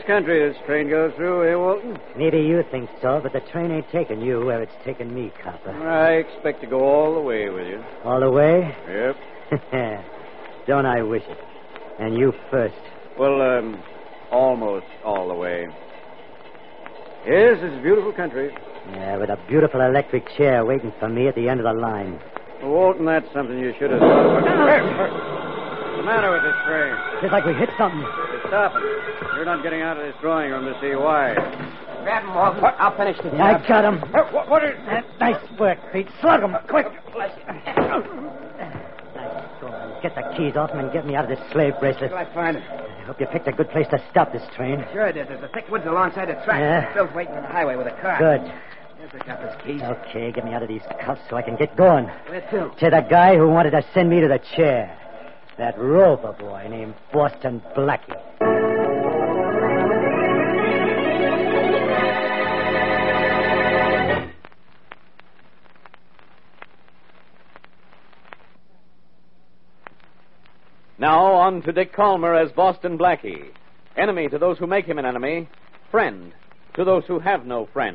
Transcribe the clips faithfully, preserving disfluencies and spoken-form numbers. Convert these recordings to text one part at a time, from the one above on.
nice country this train goes through, eh, Walton? Maybe you think so, but the train ain't taking you where it's taking me, copper. I expect to go all the way with you. All the way? Yep. Don't I wish it? And you first. Well, um, almost all the way. Yes, it's a beautiful country. Yeah, with a beautiful electric chair waiting for me at the end of the line. Well, Walton, that's something you should have thought about. What's the matter with this train? It's like we hit something. It's stopping. You're not getting out of this drawing room to see why. Grab him, Walton. I'll finish the job. Yeah, I got him. What, what is... Uh, nice work, Pete. Slug him, quick. Nice going. Get the keys off him and get me out of this slave bracelet. Where will I find him? I hope you picked a good place to stop this train. Sure it is. There's a thick woods alongside the track. Yeah? Bill's waiting on the highway with a car. Good. Here's the copper's keys. Okay, get me out of these cuffs so I can get going. Where to? To the guy who wanted to send me to the chair. That Rover boy named Boston Blackie. Now on to Dick Calmer as Boston Blackie. Enemy to those who make him an enemy. Friend to those who have no friend.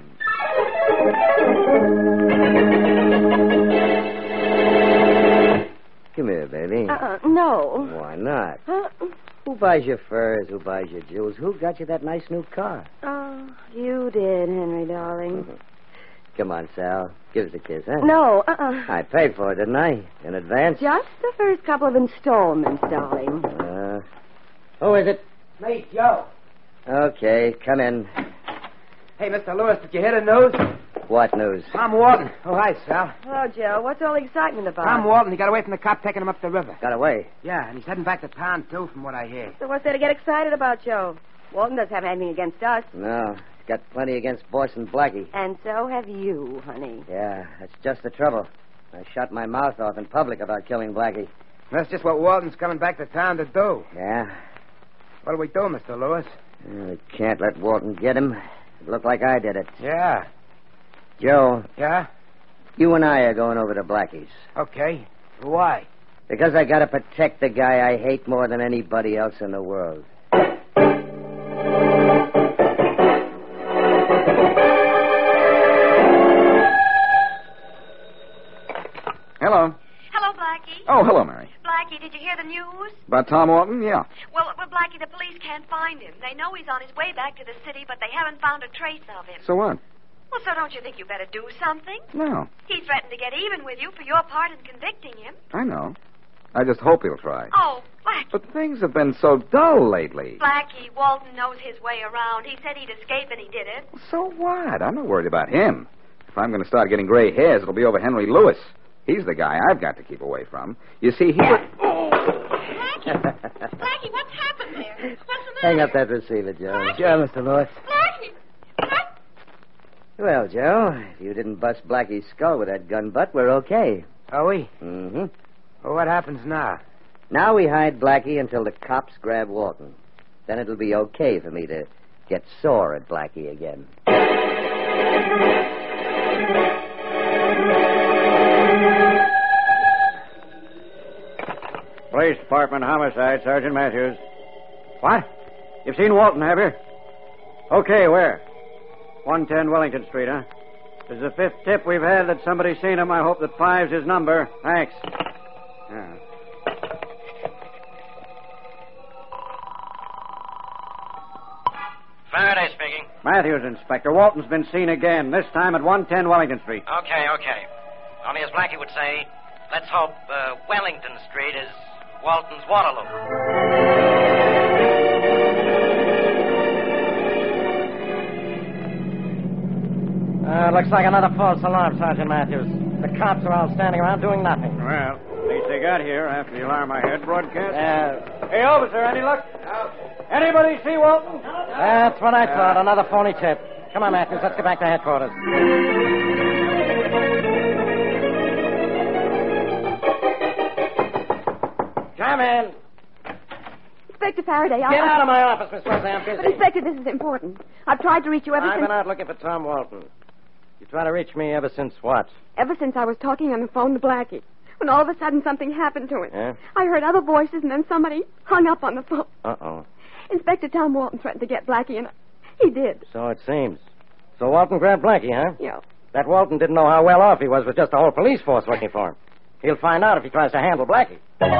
Come here, baby. Uh-uh, no. Why not? Uh, Who buys your furs? Who buys your jewels? Who got you that nice new car? oh, you did, Henry, darling. Come on, Sal. Give us a kiss, huh? No, uh-uh. I paid for it, didn't I? In advance? Just the first couple of installments, darling. Uh, Who is it? Me, Joe. okay, come in. Hey, Mister Lewis, did you hear the news? What news? Tom Walton. Oh, hi, Sal. Hello, Joe. What's all the excitement about? Tom Walton, he got away from the cop taking him up the river. Got away. Yeah, and he's heading back to town, too, from what I hear. So what's there to get excited about, Joe? Walton doesn't have anything against us. No, he's got plenty against Boston Blackie. And so have you, honey. Yeah, that's just the trouble. I shut my mouth off in public about killing Blackie. That's just what Walton's coming back to town to do. Yeah? What'll we do, Mister Lewis? Uh, We can't let Walton get him. It looked like I did it. Yeah. Joe, Yeah? you and I are going over to Blackie's. Okay. Why? Because I gotta protect the guy I hate more than anybody else in the world. Hello. Hello, Blackie. Oh, hello, Mary. Blackie, did you hear the news? About Tom Walton? Yeah. Well, well, Blackie, the police can't find him. They know he's on his way back to the city, but they haven't found a trace of him. So what? Well, so don't you think you better do something? No. He threatened to get even with you for your part in convicting him. I know. I just hope he'll try. Oh, Blackie. But things have been so dull lately. Blackie, Walton knows his way around. He said he'd escape, and he did it. So what? I'm not worried about him. If I'm going to start getting gray hairs, it'll be over Henry Lewis. He's the guy I've got to keep away from. You see, he would... Oh! Blackie! Blackie, what's happened there? What's the matter? Hang up that receiver, Joe. Blackie? Sure, Mister Lewis. Blackie! Blackie! Well, Joe, if you didn't bust Blackie's skull with that gun butt, we're okay. Are we? Mm-hmm. Well, what happens now? Now we hide Blackie until the cops grab Walton. Then it'll be okay for me to get sore at Blackie again. Police Department, homicide, Sergeant Matthews. What? You've seen Walton, have you? Okay, where? one ten Wellington Street, huh? This is the fifth tip we've had that somebody's seen him. I hope that five's his number. Thanks. Yeah. Faraday speaking. Matthews, Inspector. Walton's been seen again, this time at one ten Wellington Street. Okay, okay. Only as Blackie would say, let's hope uh, Wellington Street is Walton's Waterloo. Uh, looks like another false alarm, Sergeant Matthews. The cops are all standing around doing nothing. Well, at least they got here after the alarm I had broadcast. Uh, Hey, officer, any luck? No. Anybody see Walton? That's what I thought. Another phony tip. Come on, Matthews. Let's get back to headquarters. Come in. Inspector Faraday, I... Get out of my office, Miss Wesley. I'm busy. But, Inspector, this is important. I've tried to reach you ever I've since... been out looking for Tom Walton. You try to reach me ever since what? Ever since I was talking on the phone to Blackie. When all of a sudden something happened to him. Yeah? I heard other voices, and then somebody hung up on the phone. Uh-oh. Inspector Tom Walton threatened to get Blackie, and he did. So it seems. So Walton grabbed Blackie, huh? Yeah. That Walton didn't know how well off he was with just a whole police force looking for him. He'll find out if he tries to handle Blackie.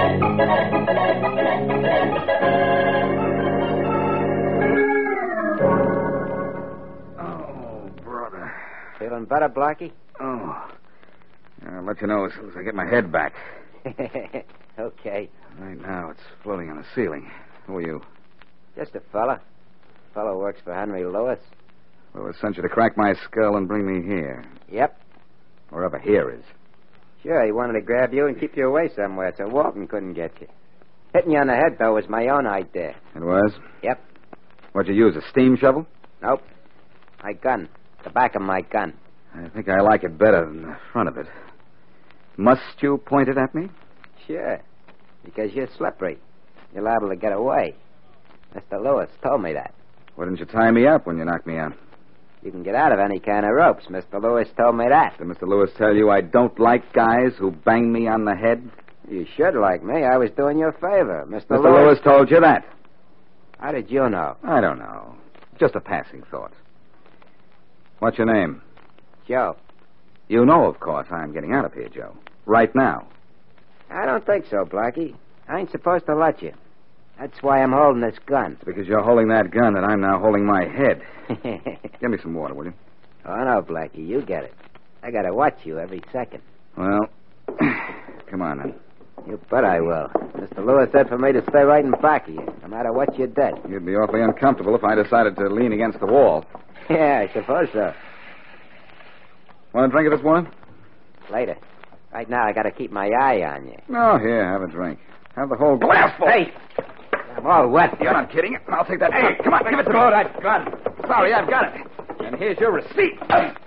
Oh, brother. Feeling better, Blackie? Oh. I'll let you know as soon as I get my head back. Okay. Right now, it's floating on the ceiling. Who are you? Just a fella. Fellow works for Henry Lewis. Lewis sent you to crack my skull and bring me here. Yep. Wherever here is. Sure, he wanted to grab you and keep you away somewhere so Walton couldn't get you. Hitting you on the head, though, was my own idea. It was? Yep. What'd you use, a steam shovel? Nope. My gun. The back of my gun. I think I like it better than the front of it. Must you point it at me? Sure. Because you're slippery. You're liable to get away. Mister Lewis told me that. Why didn't you tie me up when you knocked me out? You can get out of any kind of ropes. Mister Lewis told me that. Did Mister Lewis tell you I don't like guys who bang me on the head? You should like me. I was doing you a favor. Mister Mister Lewis... Lewis told you that? How did you know? I don't know. Just a passing thought. What's your name? Joe. You know, of course, I'm getting out of here, Joe. Right now. I don't think so, Blackie. I ain't supposed to let you. That's why I'm holding this gun. It's because you're holding that gun that I'm now holding my head. Give me some water, will you? Oh, no, Blackie. You get it. I gotta watch you every second. Well, come on, then. You bet I will. Mister Lewis said for me to stay right in back of you, no matter what you did. You'd be awfully uncomfortable if I decided to lean against the wall. Yeah, I suppose so. Want a drink of this water? Later. Right now, I gotta keep my eye on you. No, here, have a drink. Have the whole glass full. Hey! I'm all wet. You're not kidding. I'll take that. Hey, come on, give it to me. that gun. Sorry, I've got it. And here's your receipt.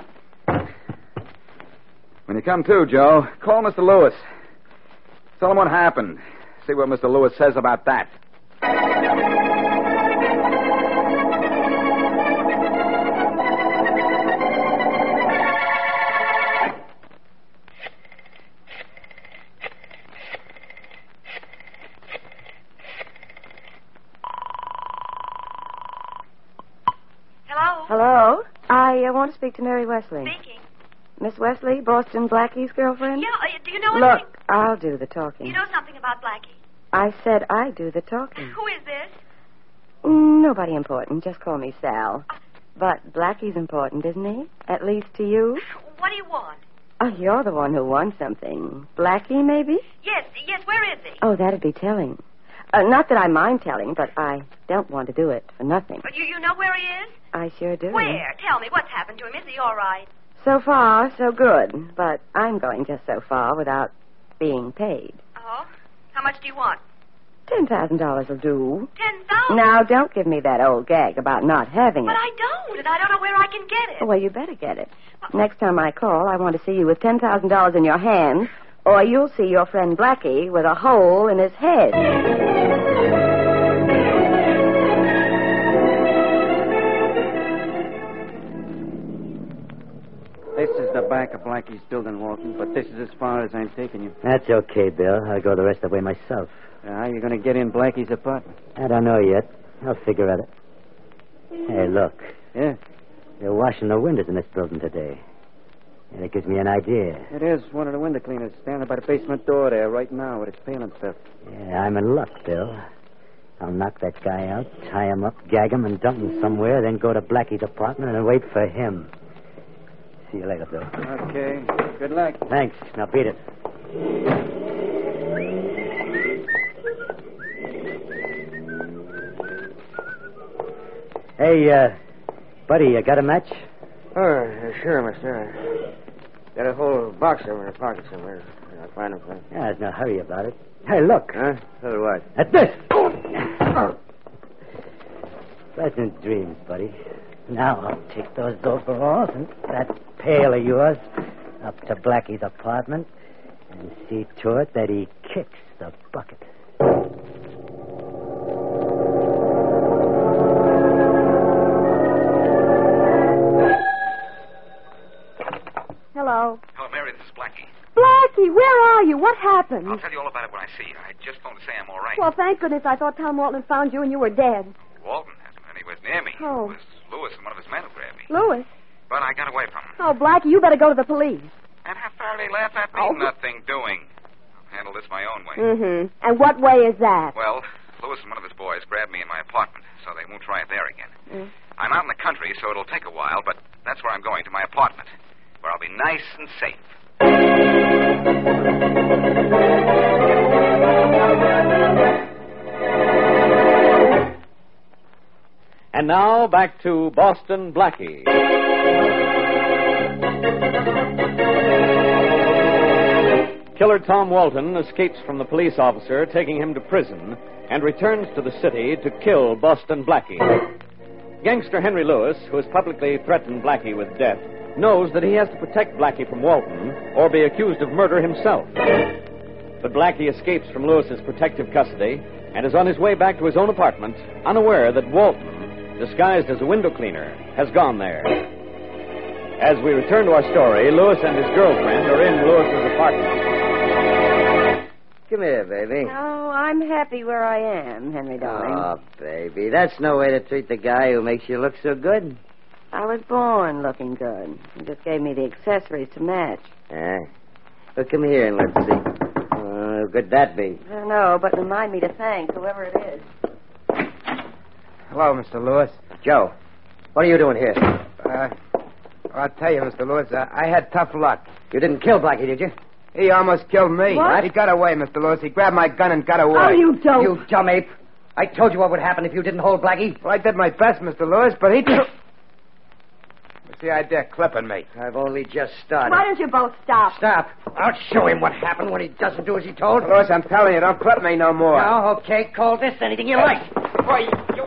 When you come to, Joe, call Mister Lewis. Tell him what happened. See what Mister Lewis says about that. Hello? Hello? I uh, want to speak to Mary Wesley. Speaking. Miss Wesley, Boston Blackie's girlfriend? Yeah, uh, do you know Look, anything? I'll do the talking. You know something about Blackie? I said I do the talking. Who is this? Nobody important. Just call me Sal. But Blackie's important, isn't he? At least to you? What do you want? Oh, you're the one who wants something. Blackie, maybe? Yes, yes, where is he? Oh, that'd be telling. Uh, not that I mind telling, but I don't want to do it for nothing. But you, you know where he is? I sure do. Where? Tell me, what's happened to him? Is he all right? So far, so good. But I'm going just so far without being paid. Oh? How much do you want? Ten thousand dollars will do. Ten thousand? Now, don't give me that old gag about not having But it. I don't, and I don't know where I can get it. Well, you better get it. Next time I call, I want to see you with ten thousand dollars in your hand, or you'll see your friend Blackie with a hole in his head. This is the back of Blackie's building, Walton, but this is as far as I'm taking you. That's okay, Bill. I'll go the rest of the way myself. Uh, how are you going to get in Blackie's apartment? I don't know yet. I'll figure at it. Hey, look. Yeah? They're washing the windows in this building today. And it gives me an idea. It is one of the window cleaners standing by the basement door there right now with its pail and stuff. Yeah, I'm in luck, Bill. I'll knock that guy out, tie him up, gag him, and dump him somewhere, then go to Blackie's apartment and wait for him. See you later, Bill. Okay. Good luck. Thanks. Now beat it. Hey, uh, buddy, you got a match? Oh, sure, mister. Got a whole box over in the pocket somewhere. I'll find it for you. Yeah, there's no hurry about it. Hey, look. Huh? So what? At this. Pleasant dreams, buddy. Now I'll take those overalls and that pail of yours up to Blackie's apartment and see to it that he kicks the bucket. Hello. Hello, Mary. This is Blackie. Blackie, where are you? What happened? I'll tell you all about it when I see you. I just phoned to say I'm all right. Well, thank goodness. I thought Tom Walton found you and you were dead. Walton hasn't been anywhere near me. Oh. It was Lewis and one of his men who grabbed me. Louis. But I got away from him. Oh, Blackie, you better go to the police. And have Faraday laugh at me? Oh. Nothing doing. I'll handle this my own way. Mm-hmm. And what way is that? Well, Lewis and one of his boys grabbed me in my apartment, so they won't try it there again. Mm. I'm out in the country, so it'll take a while, but that's where I'm going, to my apartment, where I'll be nice and safe. And now back to Boston Blackie. Killer Tom Walton escapes from the police officer, taking him to prison, and returns to the city to kill Boston Blackie. Gangster Henry Lewis, who has publicly threatened Blackie with death, knows that he has to protect Blackie from Walton or be accused of murder himself. But Blackie escapes from Lewis's protective custody and is on his way back to his own apartment, unaware that Walton, disguised as a window cleaner, has gone there. As we return to our story, Lewis and his girlfriend are in Lewis's apartment. Come here, baby. Oh, I'm happy where I am, Henry darling. Oh, baby, that's no way to treat the guy who makes you look so good. I was born looking good. You just gave me the accessories to match. Ah. Well, come here and let's see. Uh, how could that be? I don't know, but remind me to thank whoever it is. Hello, Mister Lewis. Joe, what are you doing here? Uh, I'll tell you, Mister Lewis, uh, I had tough luck. You didn't kill Blackie, did you? He almost killed me. What? He got away, Mister Lewis. He grabbed my gun and got away. Oh, you don't. You dumb ape. I told you what would happen if you didn't hold Blackie. Well, I did my best, Mister Lewis, but he... What's the idea of clipping me? I've only just started. Why don't you both stop? Stop. I'll show him what happened when he doesn't do as he told. Lewis, I'm telling you, don't clip me no more. No, okay, call this anything you like. Boy, you...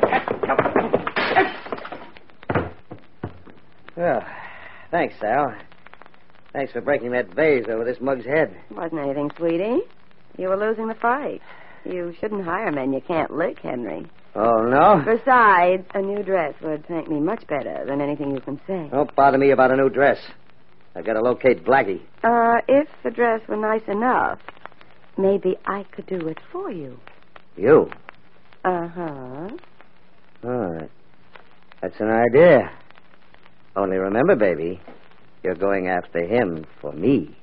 Oh, thanks, Sal. Thanks for breaking that vase over this mug's head. Wasn't anything, sweetie. You were losing the fight. You shouldn't hire men you can't lick, Henry. Oh, no? Besides, a new dress would thank me much better than anything you can say. Don't bother me about a new dress. I've got to locate Blackie. Uh, if the dress were nice enough, maybe I could do it for you. You? Uh-huh. All right. That's an idea. Only remember, baby, you're going after him for me.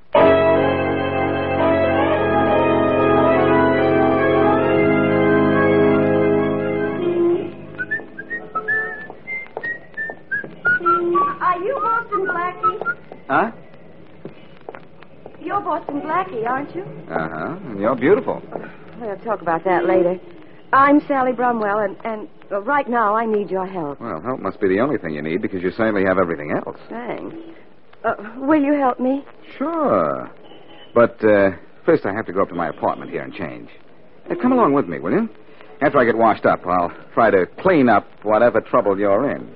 Are you Boston Blackie? Huh? You're Boston Blackie, aren't you? Uh-huh. And you're beautiful. We'll talk about that later. I'm Sally Brumwell, and, and uh, right now I need your help. Well, help must be the only thing you need because you certainly have everything else. Thanks. Uh, will you help me? Sure. But uh, first I have to go up to my apartment here and change. Uh, come along with me, will you? After I get washed up, I'll try to clean up whatever trouble you're in.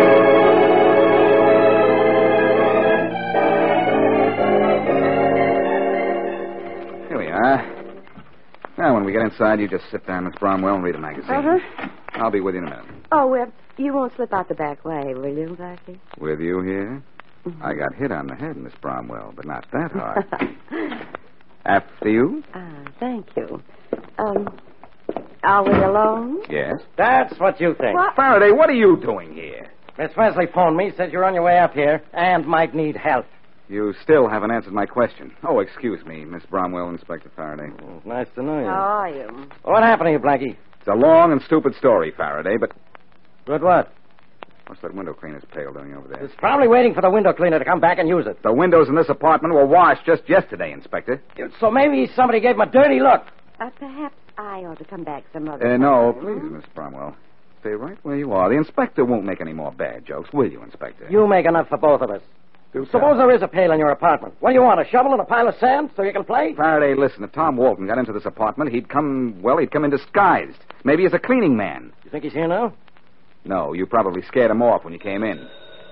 Here we are. Now, when we get inside, you just sit down, Miss Bromwell, and read a magazine. Uh-huh. I'll be with you in a minute. Oh, uh, you won't slip out the back way, will you, Blackie? With you here? Mm-hmm. I got hit on the head, Miss Bromwell, but not that hard. After you? Ah, thank you. Um, are we alone? Yes. That's what you think. What? Faraday, what are you doing here? Miss Wesley phoned me, says you're on your way up here and might need help. You still haven't answered my question. Oh, excuse me, Miss Bromwell, Inspector Faraday. Oh, nice to know you. How are you? What happened to you, Blackie? It's a long and stupid story, Faraday, but Good what? what's that window cleaner's pail doing over there? It's probably waiting for the window cleaner to come back and use it. The windows in this apartment were washed just yesterday, Inspector. So maybe somebody gave him a dirty look. Uh, perhaps I ought to come back some other Uh, no, time. please, Miss Bromwell. Stay right where you are. The inspector won't make any more bad jokes, will you, Inspector? You make enough for both of us. Do Suppose there is a pail in your apartment. What do you want, a shovel and a pile of sand so you can play? Faraday, listen, if Tom Walton got into this apartment, he'd come, well, he'd come in disguised. Maybe as a cleaning man. You think he's here now? No, you probably scared him off when you came in.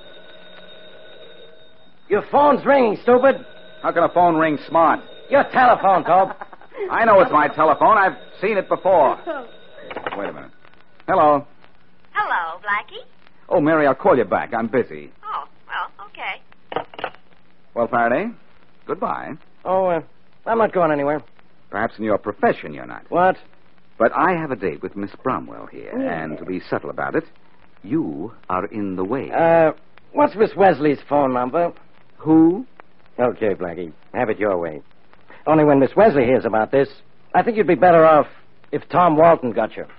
Your phone's ringing, stupid. How can a phone ring smart? Your telephone, Tobe. I know it's my telephone. I've seen it before. Wait a minute. Hello. Hello, Blackie. Oh, Mary, I'll call you back. I'm busy. Oh, well, okay. Well, Faraday, goodbye. Oh, uh, I'm not going anywhere. Perhaps in your profession you're not. What? But I have a date with Miss Bromwell here, Yes. and to be subtle about it, you are in the way. Uh, what's Miss Wesley's phone number? Who? Okay, Blackie. Have it your way. Only when Miss Wesley hears about this, I think you'd be better off if Tom Walton got you.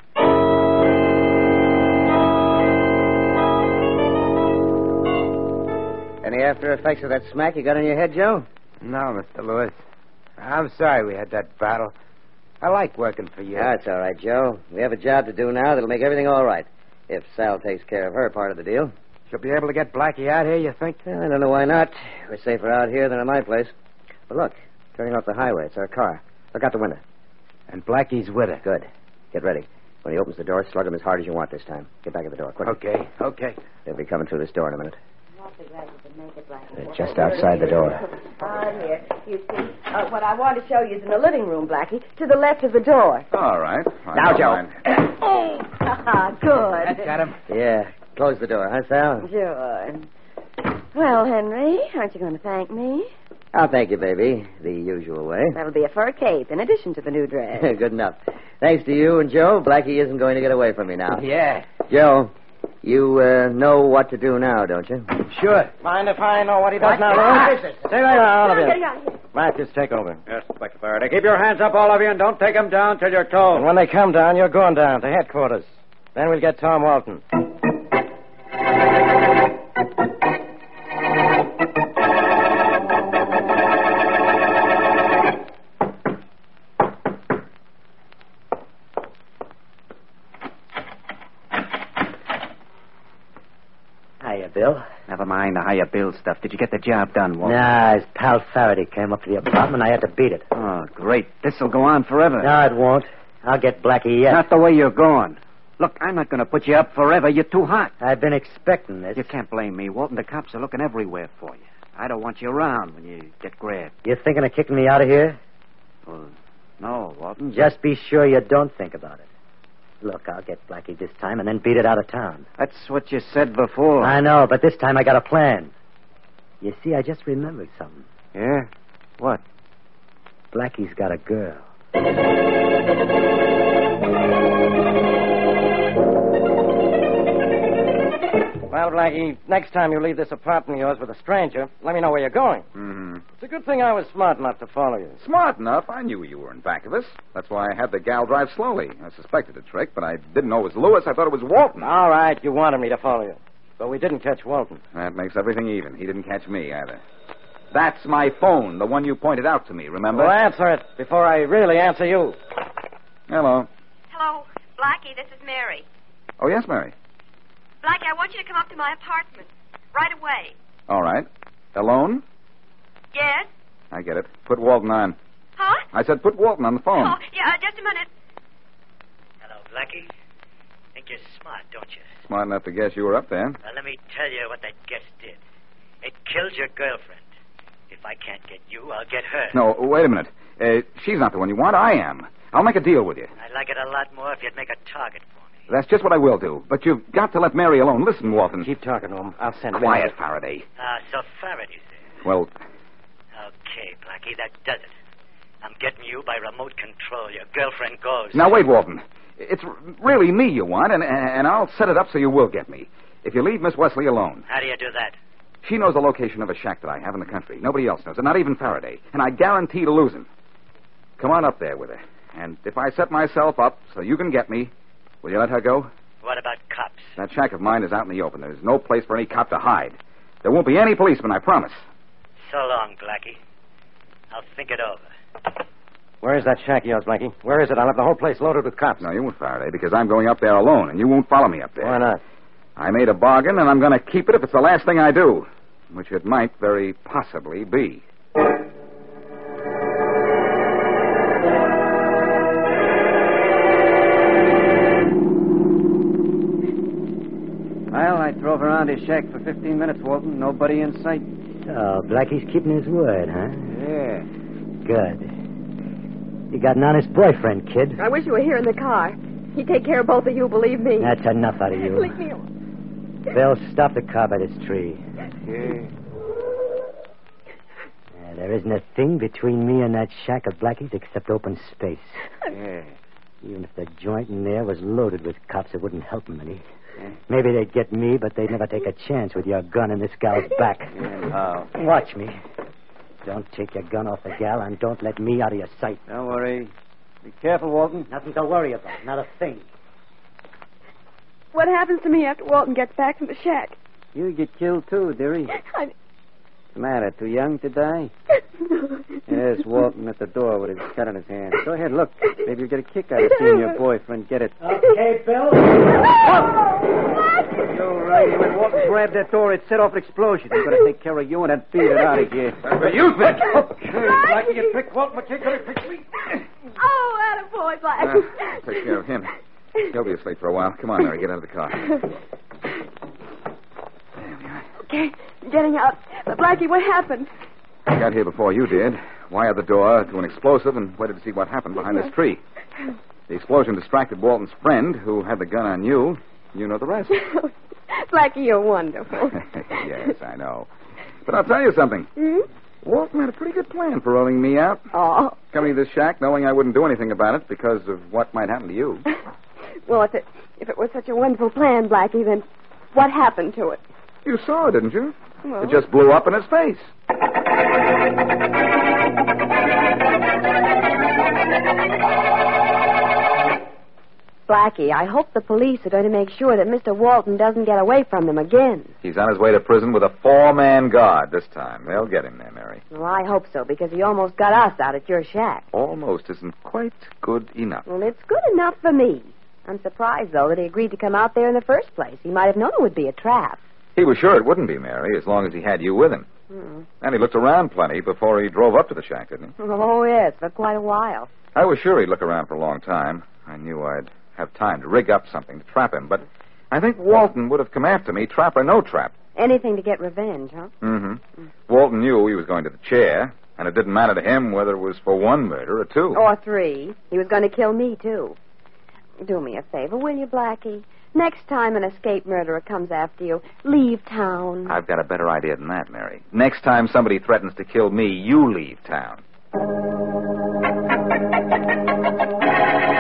Any after effects of that smack you got on your head, Joe? No, Mister Lewis. I'm sorry we had that battle. I like working for you. That's all right, Joe. We have a job to do now that'll make everything all right. If Sal takes care of her part of the deal. She'll be able to get Blackie out here, you think? Well, I don't know why not. We're safer out here than at my place. But look, turning off the highway. It's our car. Look out the window. And Blackie's with her. Good. Get ready. When he opens the door, slug him as hard as you want this time. Get back at the door, quick. Okay, okay. He'll be coming through this door in a minute. Awfully glad you could make it, Blackie. They're just outside the door. Ah, here. You see, uh, what I want to show you is in the living room, Blackie, to the left of the door. All right. I Now, don't Joe. mind. Oh, good. That got him. Yeah. Close the door, huh, Sal? Sure. Well, Henry, aren't you going to thank me? I'll thank you, baby. The usual way. That'll be a fur cape in addition to the new dress. Good enough. Thanks to you and Joe, Blackie isn't going to get away from me now. Yeah. Joe, you uh, know what to do now, don't you? Sure. Mind if I know what he does now, Ah! Lewis? Stay right on, all of I'm you. getting out of here. Matthews, take over. Yes, Inspector Faraday. Keep your hands up, all of you, and don't take them down till you're told. And when they come down, you're going down to headquarters. Then we'll get Tom Walton. Hiya, Bill. Never mind the higher bill stuff. Did you get the job done, Walter? Nah, his pal Faraday came up to the apartment. I had to beat it. Oh, great. This'll go on forever. No, it won't. I'll get Blackie yet. Not the way you're going. Look, I'm not going to put you up forever. You're too hot. I've been expecting this. You can't blame me, Walton. The cops are looking everywhere for you. I don't want you around when you get grabbed. You thinking of kicking me out of here? Well, no, Walton. Just be sure you don't think about it. Look, I'll get Blackie this time and then beat it out of town. That's what you said before. I know, but this time I got a plan. You see, I just remembered something. Yeah? What? Blackie's got a girl. Well, Blackie, next time you leave this apartment of yours with a stranger, let me know where you're going. Mm-hmm. It's a good thing I was smart enough to follow you. Smart enough. I knew you were in back of us. That's why I had the gal drive slowly. I suspected a trick, but I didn't know it was Lewis. I thought it was Walton. All right, you wanted me to follow you. But we didn't catch Walton. That makes everything even. He didn't catch me either. That's my phone, the one you pointed out to me, remember? Well, answer it before I really answer you. Hello. Hello, Blackie, this is Mary. Oh, yes, Mary. Blackie, I want you to come up to my apartment. Right away. All right. Alone? Yes? I get it. Put Walton on. Huh? I said put Walton on the phone. Oh, yeah, just a minute. Hello, Blackie. Think you're smart, don't you? Smart enough to guess you were up there. Well, let me tell you what that guess did. It killed your girlfriend. If I can't get you, I'll get her. No, wait a minute. Uh, she's not the one you want. I am. I'll make a deal with you. I'd like it a lot more if you'd make a target for me. That's just what I will do. But you've got to let Mary alone. Listen, Walton. Keep talking to him. I'll send him Quiet, Faraday. Ah, so Faraday says. Well, Okay, Blackie, that does it. I'm getting you by remote control. Your girlfriend goes. now wait, Walton. It's r- really me you want, and, and I'll set it up so you will get me. If you leave Miss Wesley alone. How do you do that? She knows the location of a shack that I have in the country. Nobody else knows it, not even Faraday. And I guarantee to lose him. Come on up there with her. And if I set myself up so you can get me, will you let her go? What about cops? That shack of mine is out in the open. There's no place for any cop to hide. There won't be any policeman, I promise. So long, Blackie. I'll think it over. Where is that shack of yours, Blackie? Where is it? I'll have the whole place loaded with cops. No, you won't, Faraday, because I'm going up there alone, and you won't follow me up there. Why not? I made a bargain, and I'm going to keep it if it's the last thing I do, which it might very possibly be. Well, I drove around his shack for fifteen minutes, Walton. Nobody in sight. So, Blackie's keeping his word, huh? Yeah. Good. You got an honest boyfriend, kid. I wish you were here in the car. He'd take care of both of you, believe me. That's enough out of you. Leave me alone. Bill, stop the car by this tree. Yeah. Uh, there isn't a thing between me and that shack of Blackie's except open space. Yeah. Even if the joint in there was loaded with cops, it wouldn't help them any. Yeah. Maybe they'd get me, but they'd never take a chance with your gun in this gal's back. Yeah, how? Watch me. Don't take your gun off the gal, and don't let me out of your sight. Don't worry. Be careful, Walton. Nothing to worry about. Not a thing. What happens to me after Walton gets back from the shack? You get killed, too, dearie. I... What's the matter? Too young to die? Yes, Walton at the door with his cut in his hand. Go ahead, look. Maybe you'll get a kick out of seeing your boyfriend get it. Okay, Bill. You're right. When Walton grabbed that door, it set off an explosion. I'm going to take care of you and then beat it out of here. That's what you think. Okay, Blackie, you tricked Walton, but can't get trick me. Oh, attaboy, Blackie. Uh, I'll take care of him. He'll be asleep for a while. Come on, Mary, get out of the car. Okay, getting out. But Blackie, what happened? I got here before you did. Wired the door to an explosive and waited to see what happened behind this tree. The explosion distracted Walton's friend, who had the gun on you. You know the rest. Blackie, you're wonderful. Yes, I know. But I'll tell you something. Hmm? Walton had a pretty good plan for rolling me out. Oh. Coming to this shack knowing I wouldn't do anything about it because of what might happen to you. Well, if it, if it was such a wonderful plan, Blackie, then what happened to it? You saw it, didn't you? Well... It just blew up in his face. Blackie, I hope the police are going to make sure that Mister Walton doesn't get away from them again. He's on his way to prison with a four-man guard this time. They'll get him there, Mary. Well, I hope so, because he almost got us out at your shack. Almost isn't quite good enough. Well, it's good enough for me. I'm surprised, though, that he agreed to come out there in the first place. He might have known it would be a trap. He was sure it wouldn't be, Mary, as long as he had you with him. Hmm. And he looked around plenty before he drove up to the shack, didn't he? Oh, yes, for quite a while. I was sure he'd look around for a long time. I knew I'd have time to rig up something to trap him, but I think Walton would have come after me, trap or no trap. Anything to get revenge, huh? Mm-hmm. Mm. Walton knew he was going to the chair, and it didn't matter to him whether it was for one murder or two. Or three. He was going to kill me, too. Do me a favor, will you, Blackie? Next time an escaped murderer comes after you, leave town. I've got a better idea than that, Mary. Next time somebody threatens to kill me, you leave town.